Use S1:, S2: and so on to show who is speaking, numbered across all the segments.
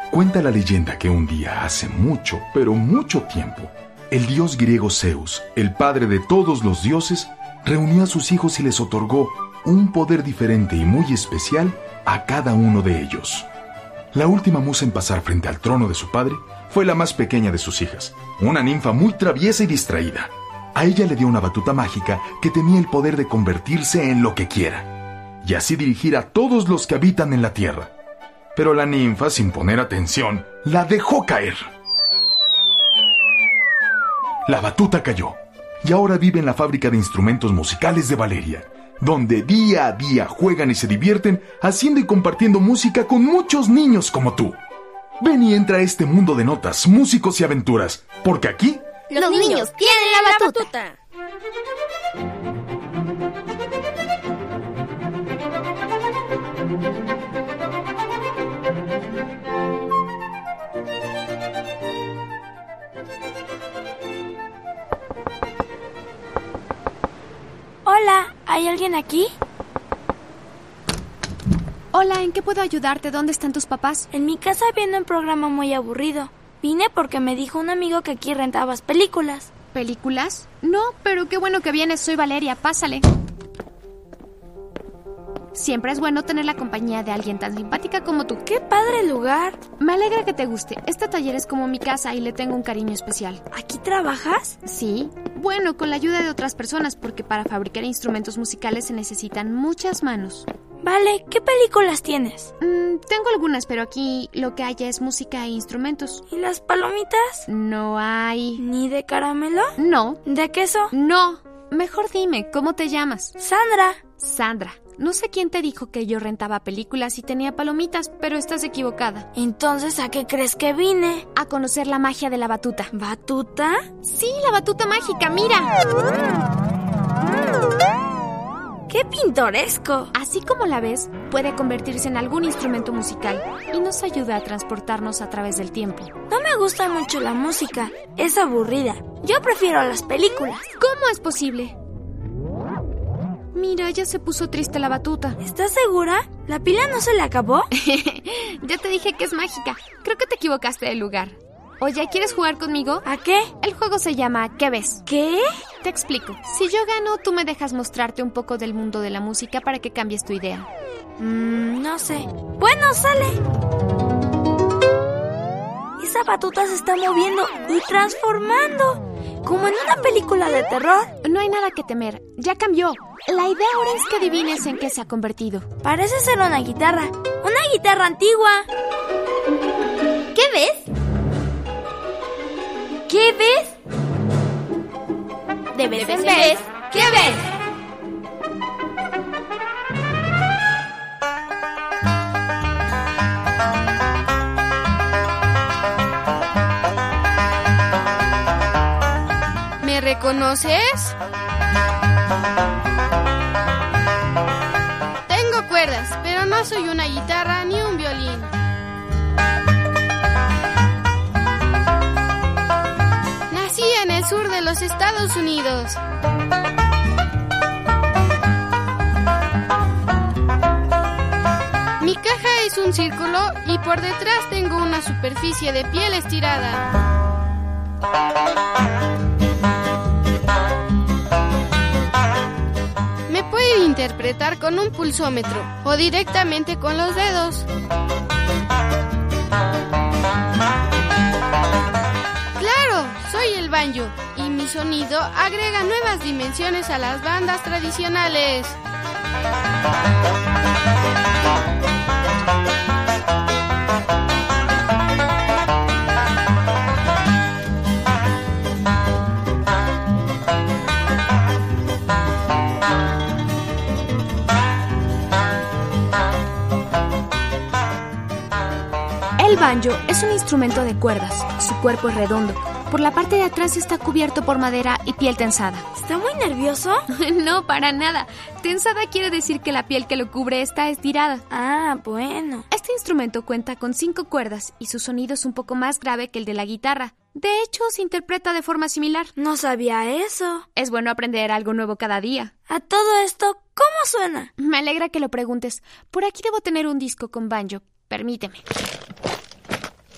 S1: Cuenta la leyenda que un día, hace mucho, pero mucho tiempo, el dios griego Zeus, el padre de todos los dioses, reunió a sus hijos y les otorgó un poder diferente y muy especial a cada uno de ellos. La última musa en pasar frente al trono de su padre fue la más pequeña de sus hijas, una ninfa muy traviesa y distraída. A ella le dio una batuta mágica que tenía el poder de convertirse en lo que quiera, y así dirigir a todos los que habitan en la tierra. Pero la ninfa, sin poner atención, la dejó caer. La batuta cayó, y ahora vive en la fábrica de instrumentos musicales de Valeria, donde día a día juegan y se divierten haciendo y compartiendo música con muchos niños como tú. Ven y entra a este mundo de notas, músicos y aventuras, porque aquí
S2: los niños tienen la batuta.
S3: Hola, ¿hay alguien aquí?
S4: Hola, ¿en qué puedo ayudarte? ¿Dónde están tus papás?
S3: En mi casa viendo un programa muy aburrido. Vine porque me dijo un amigo que aquí rentabas películas.
S4: ¿Películas? No, pero qué bueno que vienes. Soy Valeria, pásale. Siempre es bueno tener la compañía de alguien tan simpática como tú.
S3: ¡Qué padre lugar!
S4: Me alegra que te guste. Este taller es como mi casa y le tengo un cariño especial.
S3: ¿Aquí trabajas?
S4: Sí. Bueno, con la ayuda de otras personas, porque para fabricar instrumentos musicales se necesitan muchas manos.
S3: Vale, ¿qué películas tienes?
S4: Tengo algunas, pero aquí lo que hay es música e instrumentos.
S3: ¿Y las palomitas?
S4: No hay.
S3: ¿Ni de caramelo?
S4: No.
S3: ¿De queso?
S4: No. Mejor dime, ¿cómo te llamas?
S3: Sandra.
S4: Sandra. No sé quién te dijo que yo rentaba películas y tenía palomitas, pero estás equivocada.
S3: Entonces, ¿a qué crees que vine?
S4: A conocer la magia de la batuta.
S3: ¿Batuta?
S4: Sí, la batuta mágica, mira.
S3: ¡Qué pintoresco!
S4: Así como la ves, puede convertirse en algún instrumento musical y nos ayuda a transportarnos a través del tiempo.
S3: No me gusta mucho la música, es aburrida. Yo prefiero las películas.
S4: ¿Cómo es posible? Mira, ya se puso triste la batuta.
S3: ¿Estás segura? ¿La pila no se le acabó?
S4: Ya te dije que es mágica. Creo que te equivocaste de lugar. Oye, ¿quieres jugar conmigo?
S3: ¿A qué?
S4: El juego se llama ¿Qué ves?
S3: ¿Qué?
S4: Te explico. Si yo gano, tú me dejas mostrarte un poco del mundo de la música para que cambies tu idea.
S3: No sé. Bueno, sale. Esa batuta se está moviendo y transformando. Como en una película de terror.
S4: No hay nada que temer. Ya cambió. La idea ahora es que adivines en qué se ha convertido.
S3: Parece ser una guitarra. Una guitarra antigua.
S2: ¿Qué ves?
S3: ¿Qué ves?
S2: De vez en vez, ¿qué ves?
S5: ¿Me reconoces? Tengo cuerdas, pero no soy una guitarra ni un violín. Nací en el sur de los Estados Unidos. Mi caja es un círculo y por detrás tengo una superficie de piel estirada. Me puede interpretar con un pulsómetro o directamente con los dedos. ¡Claro! Soy el banjo y mi sonido agrega nuevas dimensiones a las bandas tradicionales.
S4: El banjo es un instrumento de cuerdas. Su cuerpo es redondo. Por la parte de atrás está cubierto por madera y piel tensada.
S3: ¿Está muy nervioso?
S4: No, para nada. Tensada quiere decir que la piel que lo cubre está estirada.
S3: Ah, bueno.
S4: Este instrumento cuenta con 5 cuerdas y su sonido es un poco más grave que el de la guitarra. De hecho, se interpreta de forma similar.
S3: No sabía eso.
S4: Es bueno aprender algo nuevo cada día.
S3: A todo esto, ¿cómo suena?
S4: Me alegra que lo preguntes. Por aquí debo tener un disco con banjo. Permíteme.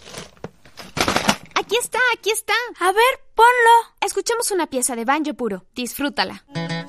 S4: Aquí está.
S3: A ver, ponlo.
S4: Escuchemos una pieza de banjo puro. Disfrútala.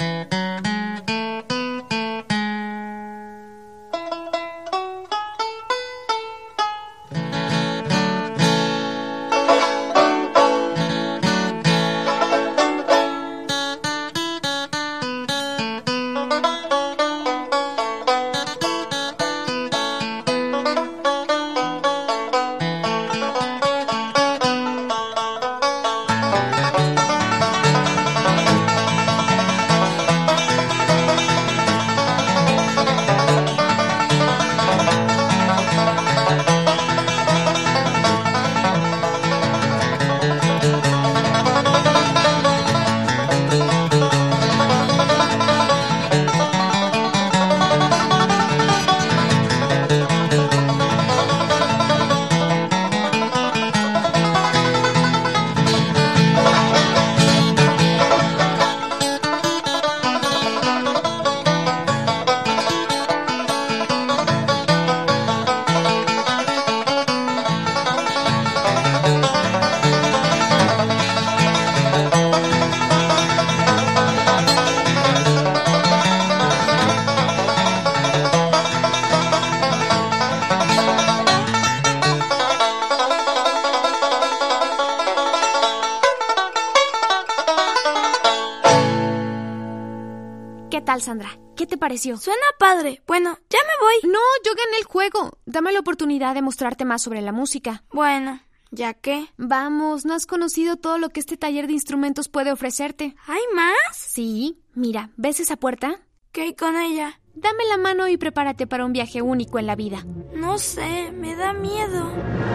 S4: ¿Qué tal, Sandra? ¿Qué te pareció?
S3: Suena padre. Bueno, ya me voy.
S4: No, yo gané el juego. Dame la oportunidad de mostrarte más sobre la música.
S3: Bueno, ¿ya qué?
S4: Vamos, no has conocido todo lo que este taller de instrumentos puede ofrecerte.
S3: ¿Hay más?
S4: Sí, mira, ¿ves esa puerta?
S3: ¿Qué hay con ella?
S4: Dame la mano y prepárate para un viaje único en la vida.
S3: No sé, me da miedo.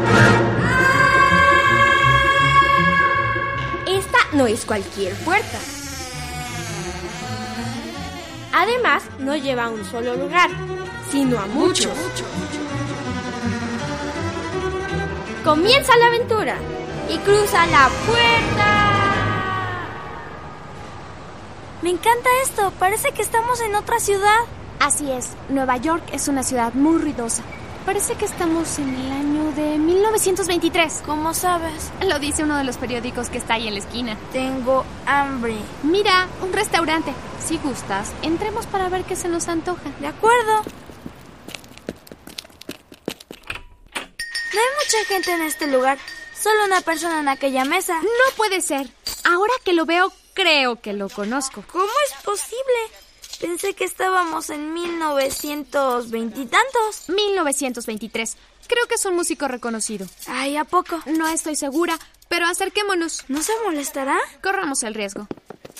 S2: Esta no es cualquier puerta. Además, no lleva a un solo lugar, sino a muchos. Comienza la aventura y cruza la puerta.
S3: Me encanta esto, parece que estamos en otra ciudad.
S4: Así es, Nueva York es una ciudad muy ruidosa. Parece que estamos en el año de 1923.
S3: ¿Cómo sabes?
S4: Lo dice uno de los periódicos que está ahí en la esquina.
S3: Tengo hambre.
S4: Mira, un restaurante. Si gustas, entremos para ver qué se nos antoja.
S3: De acuerdo. No hay mucha gente en este lugar. Solo una persona en aquella mesa.
S4: No puede ser. Ahora que lo veo, creo que lo conozco.
S3: ¿Cómo es posible? Pensé que estábamos en 1920 y tantos.
S4: 1923. Creo que es un músico reconocido.
S3: Ay, ¿a poco?
S4: No estoy segura, pero acerquémonos.
S3: ¿No se molestará?
S4: Corramos el riesgo.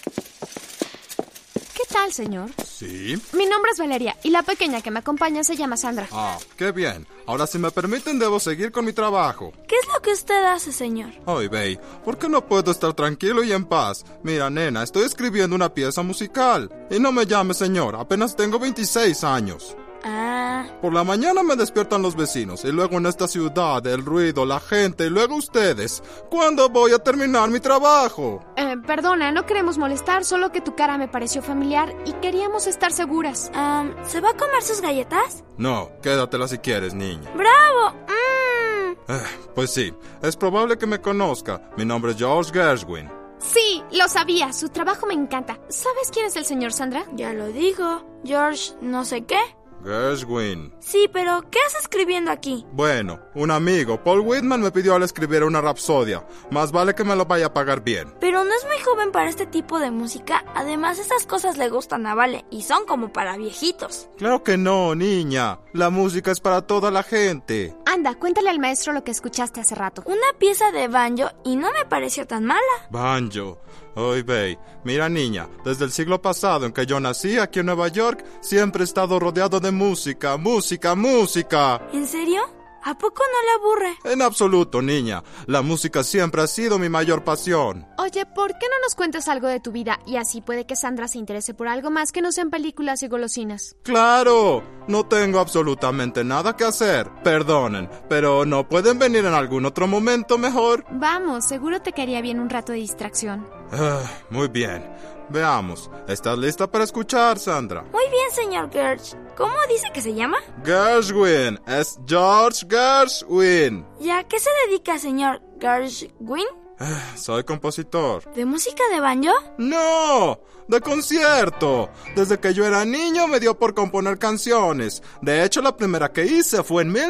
S4: ¿Qué tal, señor?
S6: Sí.
S4: Mi nombre es Valeria y la pequeña que me acompaña se llama Sandra.
S6: Ah, qué bien. Ahora, si me permiten, debo seguir con mi trabajo.
S3: ¿Qué es lo que usted hace, señor?
S6: Ay, Bey, ¿por qué no puedo estar tranquilo y en paz? Mira, nena, estoy escribiendo una pieza musical. Y no me llame señor, apenas tengo 26 años.
S3: Ah.
S6: Por la mañana me despiertan los vecinos, y luego en esta ciudad, el ruido, la gente, y luego ustedes. ¿Cuándo voy a terminar mi trabajo?
S4: Perdona, no queremos molestar, solo que tu cara me pareció familiar y queríamos estar seguras.
S3: ¿Se va a comer sus galletas?
S6: No, quédatela si quieres, niña.
S3: ¡Bravo!
S6: Pues sí, es probable que me conozca. Mi nombre es George Gershwin.
S4: Sí, lo sabía, su trabajo me encanta. ¿Sabes quién es el señor, Sandra?
S3: Ya lo digo, George no sé qué.
S6: Gershwin.
S3: Sí, pero ¿qué hace escribiendo aquí?
S6: Bueno, un amigo, Paul Whitman, me pidió al escribir una rapsodia. Más vale que me lo vaya a pagar bien.
S3: Pero no es muy joven para este tipo de música. Además, esas cosas le gustan a Vale y son como para viejitos.
S6: Claro que no, niña. La música es para toda la gente.
S4: Anda, cuéntale al maestro lo que escuchaste hace rato.
S3: Una pieza de banjo y no me pareció tan mala.
S6: Banjo. Ay, Bey, mira, niña, desde el siglo pasado en que yo nací aquí en Nueva York, siempre he estado rodeado de música, música, música.
S3: ¿En serio? ¿A poco no le aburre?
S6: En absoluto, niña. La música siempre ha sido mi mayor pasión.
S4: Oye, ¿por qué no nos cuentas algo de tu vida? Y así puede que Sandra se interese por algo más que no sean películas y golosinas.
S6: ¡Claro! No tengo absolutamente nada que hacer. Perdonen, pero ¿no pueden venir en algún otro momento mejor?
S4: Vamos, seguro te caería bien un rato de distracción.
S6: Muy bien. Veamos. ¿Estás lista para escuchar, Sandra?
S3: Muy bien, señor Gersh. ¿Cómo dice que se llama?
S6: Gershwin. Es George Gershwin.
S3: ¿Y a qué se dedica, señor Gershwin?
S6: Soy compositor.
S3: ¿De música de banjo?
S6: ¡No! ¡De concierto! Desde que yo era niño me dio por componer canciones. De hecho, la primera que hice fue en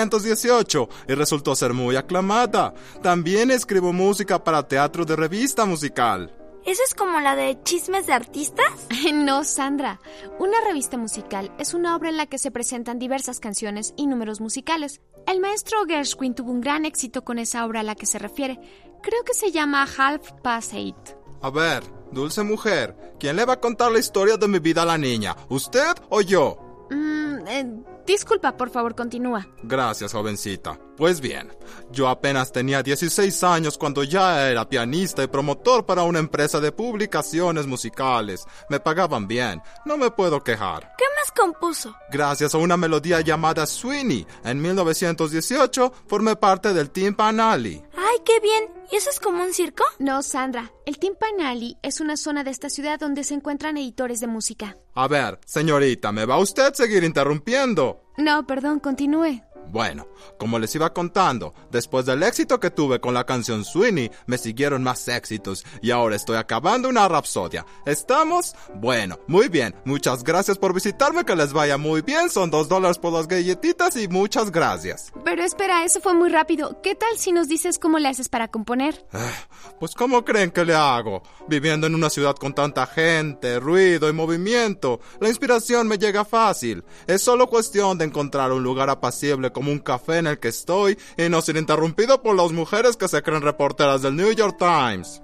S6: 1918 y resultó ser muy aclamada. También escribo música para teatro de revista musical.
S3: ¿Eso es como la de Chismes de Artistas?
S4: No, Sandra. Una revista musical es una obra en la que se presentan diversas canciones y números musicales. El maestro Gershwin tuvo un gran éxito con esa obra a la que se refiere. Creo que se llama Half Past Eight.
S6: A ver, dulce mujer, ¿quién le va a contar la historia de mi vida a la niña? ¿Usted o yo?
S4: Disculpa, por favor, continúa.
S6: Gracias, jovencita. Pues bien, yo apenas tenía 16 años cuando ya era pianista y promotor para una empresa de publicaciones musicales. Me pagaban bien, no me puedo quejar.
S3: ¿Qué más compuso?
S6: Gracias a una melodía llamada Sweeney, en 1918 formé parte del Timpanali.
S3: ¡Ay, qué bien! ¿Y eso es como un circo?
S4: No, Sandra. El Timpanali es una zona de esta ciudad donde se encuentran editores de música.
S6: A ver, señorita, ¿me va usted a seguir interrumpiendo?
S4: No, perdón, continúe.
S6: Bueno, como les iba contando, después del éxito que tuve con la canción Sweeney, me siguieron más éxitos y ahora estoy acabando una rapsodia. ¿Estamos? Bueno, muy bien. Muchas gracias por visitarme, que les vaya muy bien. Son $2 por las galletitas y muchas gracias.
S4: Pero espera, eso fue muy rápido. ¿Qué tal si nos dices cómo le haces para componer?
S6: Pues ¿cómo creen que le hago? Viviendo en una ciudad con tanta gente, ruido y movimiento, la inspiración me llega fácil. Es solo cuestión de encontrar un lugar apacible como un café en el que estoy y no ser interrumpido por las mujeres que se creen reporteras del New York Times.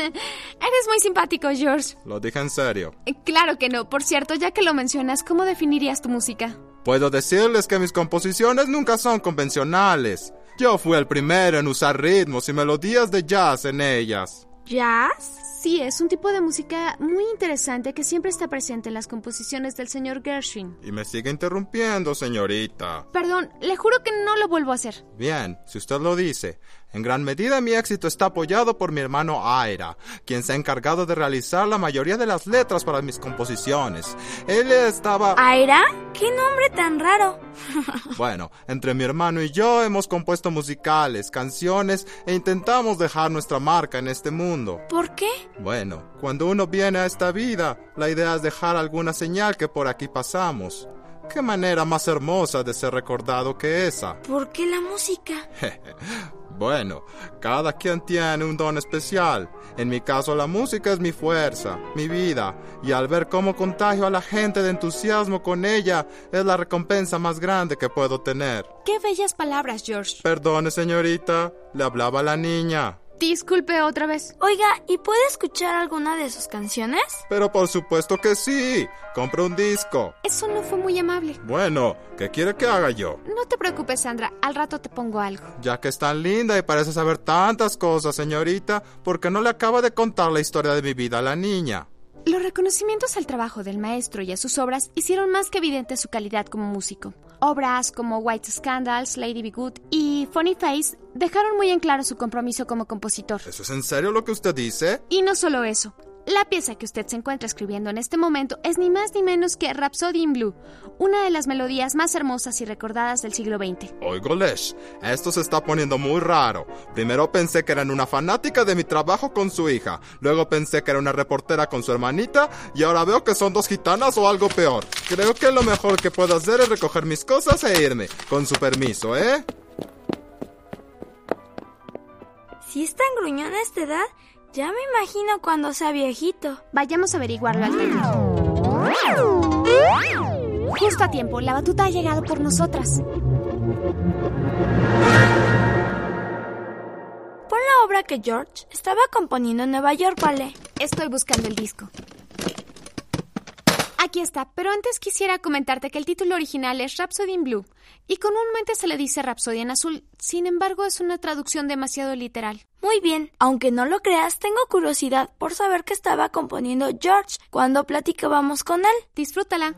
S4: Eres muy simpático, George.
S6: Lo dije en serio.
S4: Claro que no. Por cierto, ya que lo mencionas, ¿cómo definirías tu música?
S6: Puedo decirles que mis composiciones nunca son convencionales. Yo fui el primero en usar ritmos y melodías de jazz en ellas.
S3: ¿Jazz?
S4: Sí, es un tipo de música muy interesante que siempre está presente en las composiciones del señor Gershwin.
S6: Y me sigue interrumpiendo, señorita.
S4: Perdón, le juro que no lo vuelvo a hacer.
S6: Bien, si usted lo dice. En gran medida mi éxito está apoyado por mi hermano Ira, quien se ha encargado de realizar la mayoría de las letras para mis composiciones. Él estaba...
S3: ¿Ira? ¡Qué nombre tan raro!
S6: Bueno, entre mi hermano y yo hemos compuesto musicales, canciones e intentamos dejar nuestra marca en este mundo.
S3: ¿Por qué?
S6: Bueno, cuando uno viene a esta vida, la idea es dejar alguna señal que por aquí pasamos. ¿Qué manera más hermosa de ser recordado que esa?
S3: ¿Por qué la música?
S6: Bueno, cada quien tiene un don especial. En mi caso, la música es mi fuerza, mi vida, y al ver cómo contagio a la gente de entusiasmo con ella, es la recompensa más grande que puedo tener.
S4: ¡Qué bellas palabras, George!
S6: Perdone, señorita, le hablaba a la niña.
S4: Disculpe otra vez.
S3: Oiga, ¿y puede escuchar alguna de sus canciones?
S6: Pero por supuesto que sí. Compre un disco.
S4: Eso no fue muy amable.
S6: Bueno, ¿qué quiere que haga yo?
S4: No te preocupes, Sandra. Al rato te pongo algo.
S6: Ya que es tan linda y parece saber tantas cosas, señorita, ¿por qué no le acaba de contar la historia de mi vida a la niña?
S4: Los reconocimientos al trabajo del maestro y a sus obras hicieron más que evidente su calidad como músico. Obras como White Scandals, Lady Be Good y Funny Face dejaron muy en claro su compromiso como compositor.
S6: ¿Eso es en serio lo que usted dice?
S4: Y no solo eso. La pieza que usted se encuentra escribiendo en este momento es ni más ni menos que Rhapsody in Blue, una de las melodías más hermosas y recordadas del siglo XX.
S6: Oigolesh, esto se está poniendo muy raro. Primero pensé que eran una fanática de mi trabajo con su hija, luego pensé que era una reportera con su hermanita y ahora veo que son dos gitanas o algo peor. Creo que lo mejor que puedo hacer es recoger mis cosas e irme, con su permiso, ¿eh?
S3: Si es tan gruñón a esta edad, ya me imagino cuando sea viejito.
S4: Vayamos a averiguarlo al técnico. Justo a tiempo, la batuta ha llegado por nosotras.
S3: Pon la obra que George estaba componiendo en Nueva York, ¿vale?
S4: Estoy buscando el disco. Aquí está, pero antes quisiera comentarte que el título original es Rhapsody in Blue y comúnmente se le dice Rhapsody en azul. Sin embargo, es una traducción demasiado literal.
S3: Muy bien, aunque no lo creas, tengo curiosidad por saber qué estaba componiendo George cuando platicábamos con él.
S4: Disfrútala.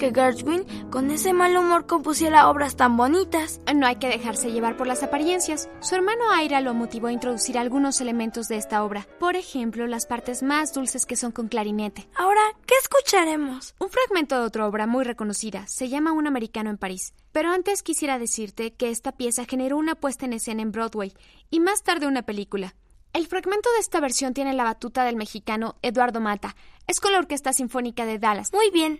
S3: que Gershwin, con ese mal humor, compusiera obras tan bonitas.
S4: No hay que dejarse llevar por las apariencias. Su hermano Aira lo motivó a introducir algunos elementos de esta obra. Por ejemplo, las partes más dulces que son con clarinete.
S3: Ahora, ¿qué escucharemos?
S4: Un fragmento de otra obra muy reconocida. Se llama Un americano en París. Pero antes quisiera decirte que esta pieza generó una puesta en escena en Broadway y más tarde una película. El fragmento de esta versión tiene la batuta del mexicano Eduardo Mata. Es con la Orquesta Sinfónica de Dallas.
S3: Muy bien.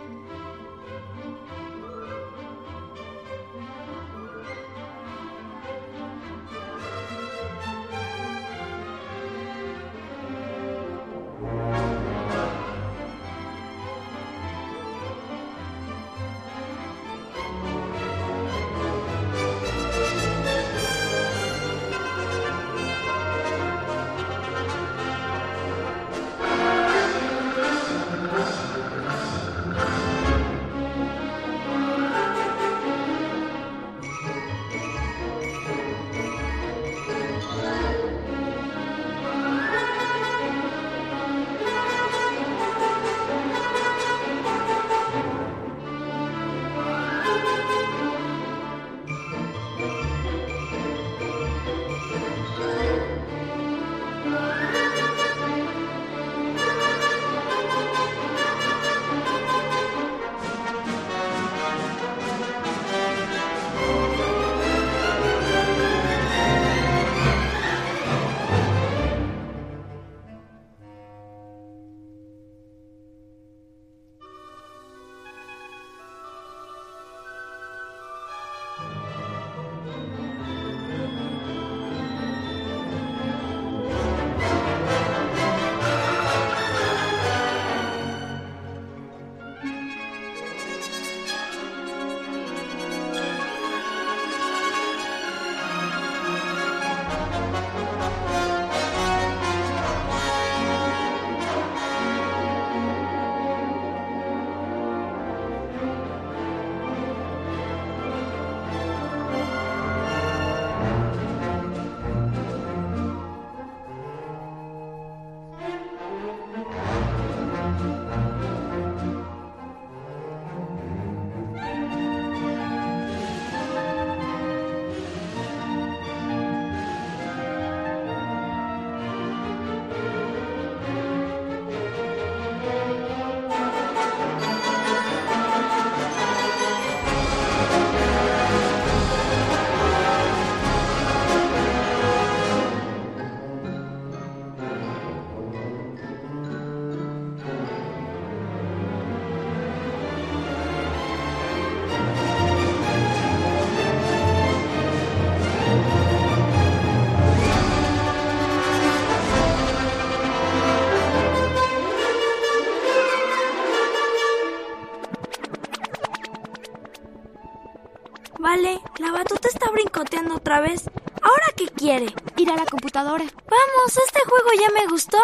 S3: Vale, la batuta está brincoteando otra vez. ¿Ahora qué quiere?
S4: Ir a la computadora.
S3: Vamos, este juego ya me gustó.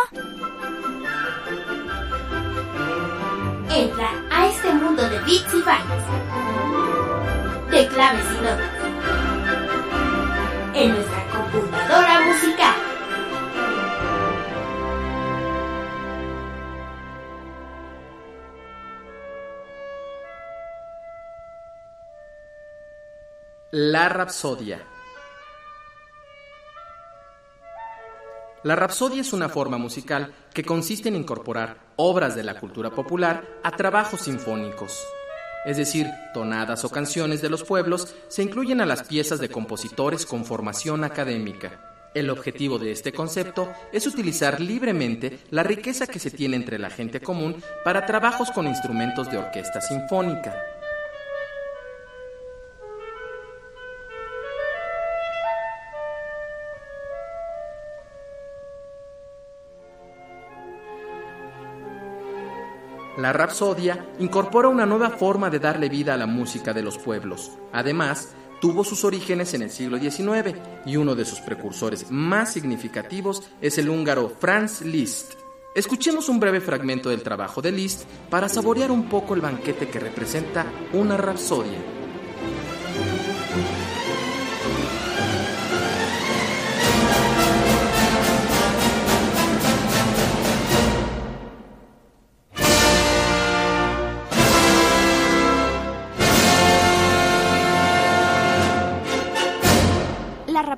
S7: Entra a este mundo de bits y bytes, de claves y notas, en nuestra computadora musical.
S8: La Rapsodia. La rapsodia es una forma musical que consiste en incorporar obras de la cultura popular a trabajos sinfónicos. Es decir, tonadas o canciones de los pueblos se incluyen a las piezas de compositores con formación académica. El objetivo de este concepto es utilizar libremente la riqueza que se tiene entre la gente común para trabajos con instrumentos de orquesta sinfónica. La rapsodia incorpora una nueva forma de darle vida a la música de los pueblos. Además, tuvo sus orígenes en el siglo XIX y uno de sus precursores más significativos es el húngaro Franz Liszt. Escuchemos un breve fragmento del trabajo de Liszt para saborear un poco el banquete que representa una rapsodia.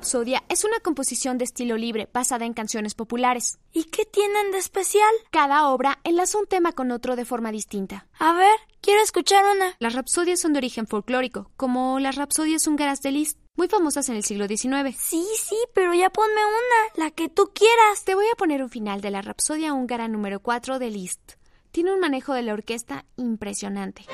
S4: Rapsodia es una composición de estilo libre basada en canciones populares.
S3: ¿Y qué tienen de especial?
S4: Cada obra enlaza un tema con otro de forma distinta.
S3: A ver, quiero escuchar una.
S4: Las rapsodias son de origen folclórico, como las rapsodias húngaras de Liszt, muy famosas en el siglo XIX.
S3: Sí, pero ya ponme una, la que tú quieras.
S4: Te voy a poner un final de la Rapsodia húngara número 4 de Liszt. Tiene un manejo de la orquesta impresionante.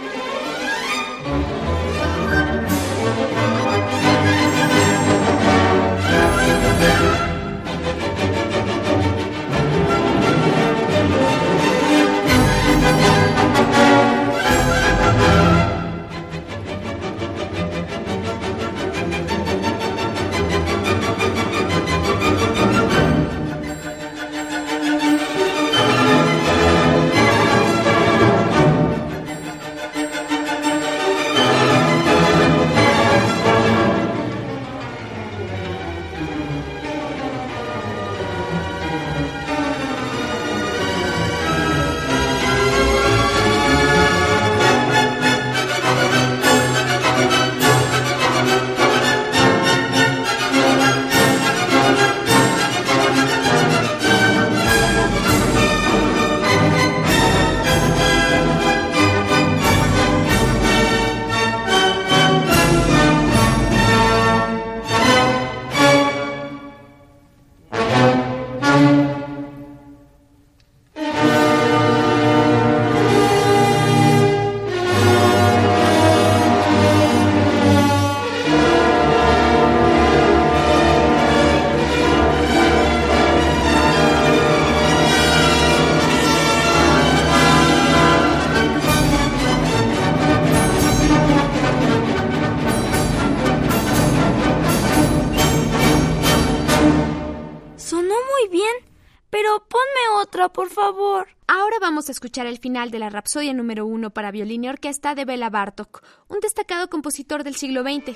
S3: Por favor.
S4: Ahora vamos a escuchar el final de la Rapsodia número 1 para violín y orquesta de Béla Bartók, un destacado compositor del siglo XX.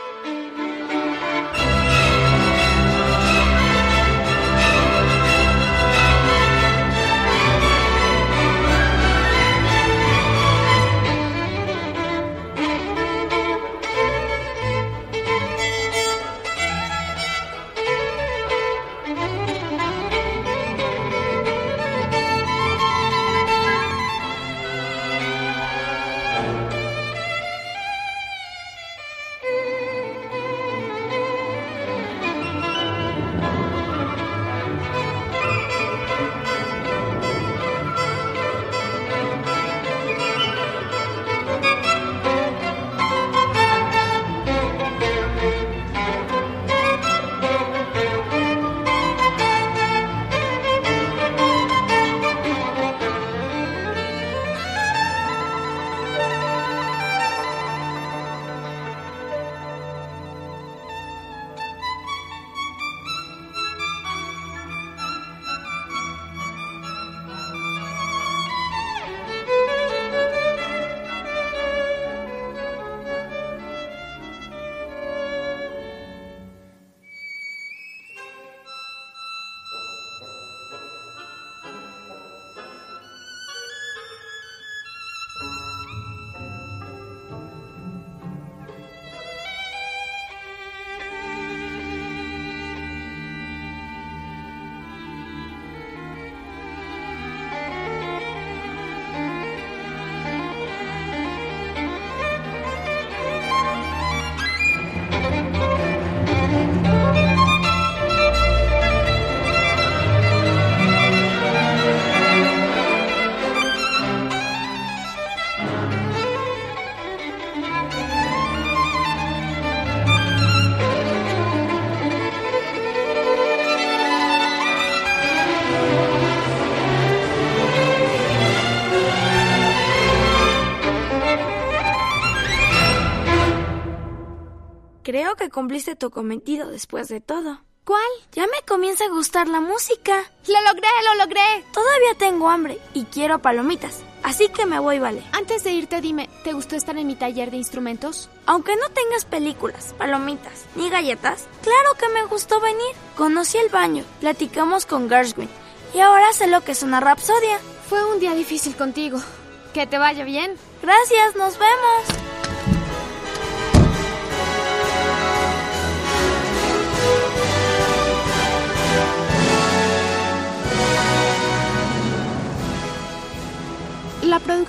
S3: Creo que cumpliste tu cometido después de todo.
S4: ¿Cuál?
S3: Ya me comienza a gustar la música.
S4: ¡Lo logré!
S3: Todavía tengo hambre y quiero palomitas, así que me voy, Vale.
S4: Antes de irte, dime, ¿te gustó estar en mi taller de instrumentos?
S3: Aunque no tengas películas, palomitas ni galletas, claro que me gustó venir. Conocí el baño, platicamos con Gershwin y ahora sé lo que es una rapsodia.
S4: Fue un día difícil contigo. Que te vaya bien.
S3: Gracias, nos vemos.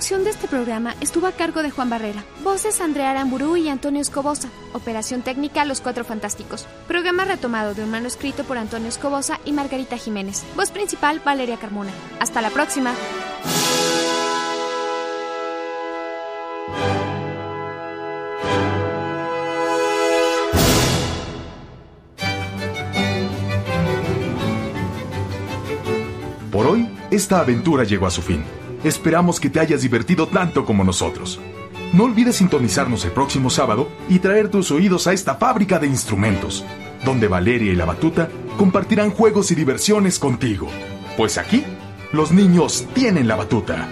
S4: producción de este programa estuvo a cargo de Juan Barrera. Voces Andrea Aramburú y Antonio Escobosa. Operación técnica Los Cuatro Fantásticos. Programa retomado de un manuscrito por Antonio Escobosa y Margarita Jiménez. Voz principal Valeria Carmona. Hasta la próxima.
S1: Por hoy, esta aventura llegó a su fin. Esperamos que te hayas divertido tanto como nosotros. No olvides sintonizarnos el próximo sábado y traer tus oídos a esta fábrica de instrumentos, donde Valeria y la Batuta compartirán juegos y diversiones contigo. Pues aquí, los niños tienen la batuta.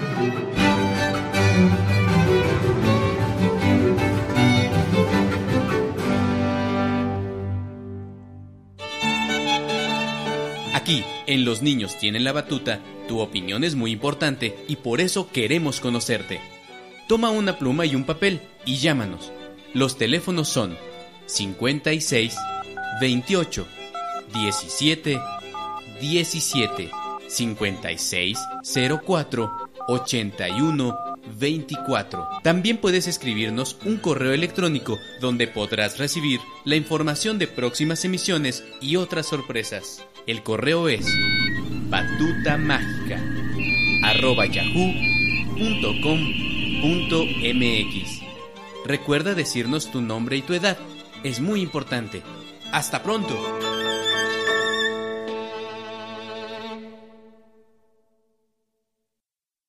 S9: Aquí, en Los Niños Tienen la Batuta, tu opinión es muy importante y por eso queremos conocerte. Toma una pluma y un papel y llámanos. Los teléfonos son 56 28 17 17 56 04 81 24. También puedes escribirnos un correo electrónico donde podrás recibir la información de próximas emisiones y otras sorpresas. El correo es batutamagica@yahoo.com.mx. Recuerda decirnos tu nombre y tu edad. Es muy importante. ¡Hasta pronto!